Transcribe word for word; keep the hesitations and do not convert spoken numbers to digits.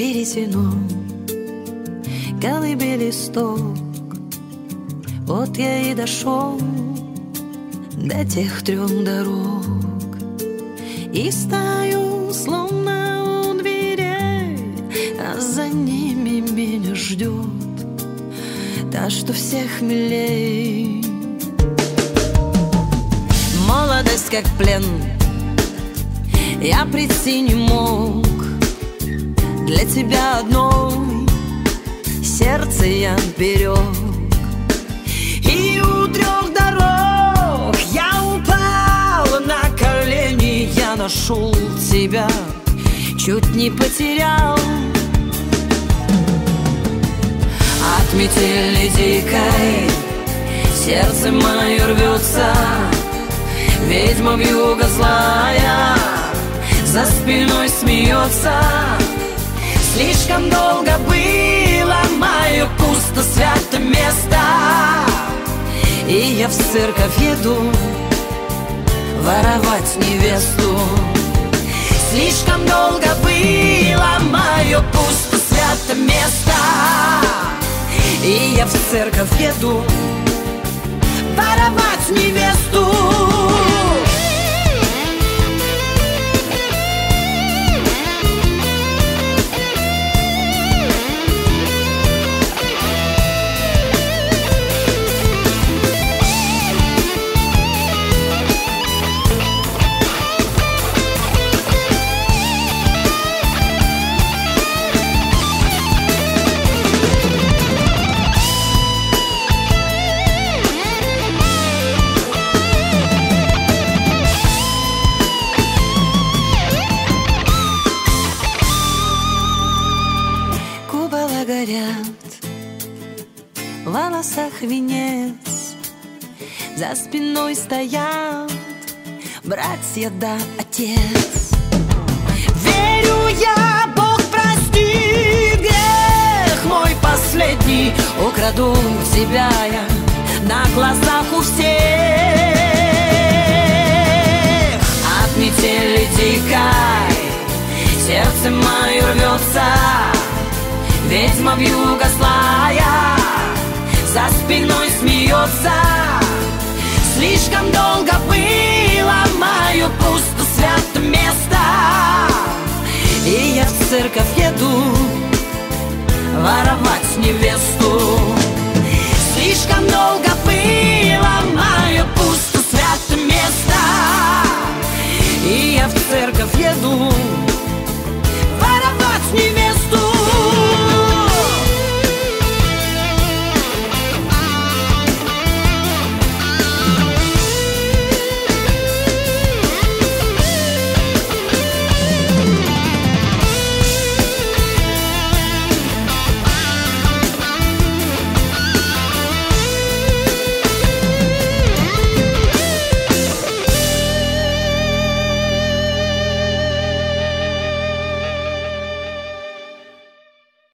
веретено, колыбели листок. Вот я и дошел до тех трех дорог, и стою, словно у дверей, а за ними меня ждет та, что всех милей. Молодость как плен, я прийти не мог. Для тебя одной сердце я берег. И у трех дорог я упал на колени. Я нашел тебя, чуть не потерял. От метели дикой сердце мое рвется. Ведьма вьюга злая за спиной смеется. Слишком долго было мое пусто свято место, и я в церковь еду воровать невесту. Слишком долго было мое пусто свято место, и я в церковь еду воровать невесту. В волосах венец, за спиной стоят братья да отец. Верю я, Бог простит грех мой последний. Украду тебя я на глазах у всех. От метели дикой сердце мое рвется. Ведьма вьюга злая за спиной смеется. Слишком долго было мое пусто свято место, и я в церковь еду воровать невесту. Слишком долго было мое пусто свято место, и я в церковь еду